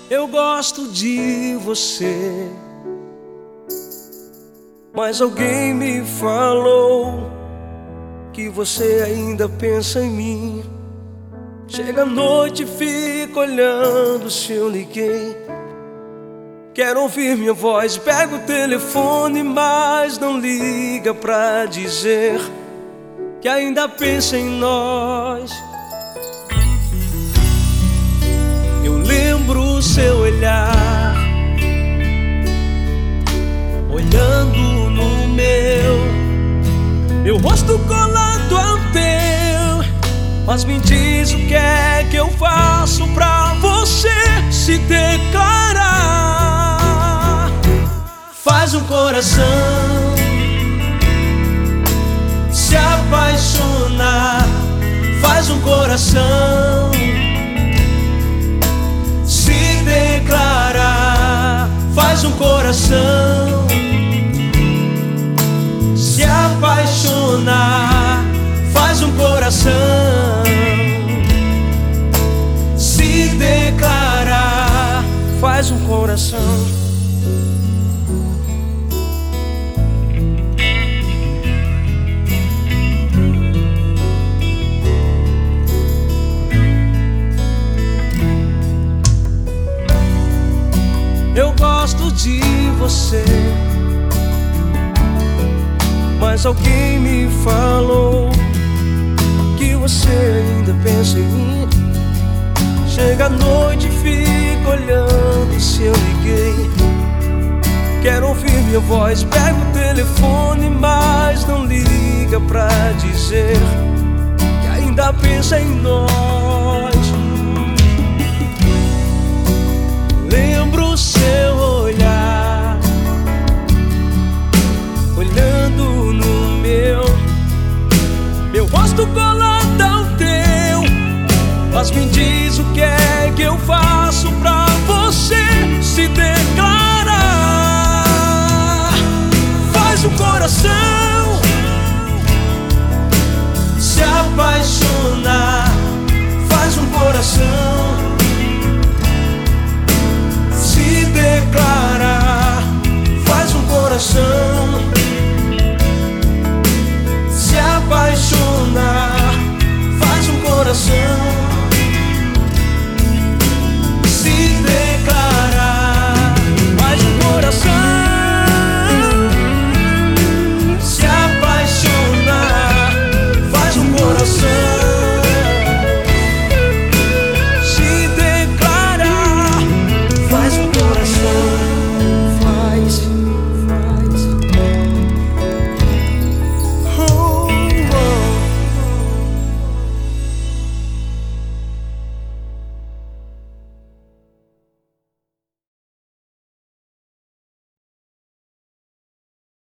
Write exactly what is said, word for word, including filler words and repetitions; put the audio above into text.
Eu gosto de você, mas alguém me falou que você ainda pensa em mim. Chega a noite e fica olhando se eu liguei. Quero ouvir minha voz, pega o telefone, mas não liga pra dizer que ainda pensa em nós. Eu lembro o seu olhar, olhando no meu, meu rosto colado ao teu. Mas me diz o que é que eu faço pra você se declarar. Faz um coração se apaixonar, faz um coração se declarar, faz um coração se apaixonar, faz um coração se declarar, faz um coração. Eu gosto de você, mas alguém me falou que você ainda pensa em mim. Chega a noite e fica olhando se eu liguei. Quero ouvir minha voz, pega o telefone, mas não liga pra dizer que ainda pensa em nós.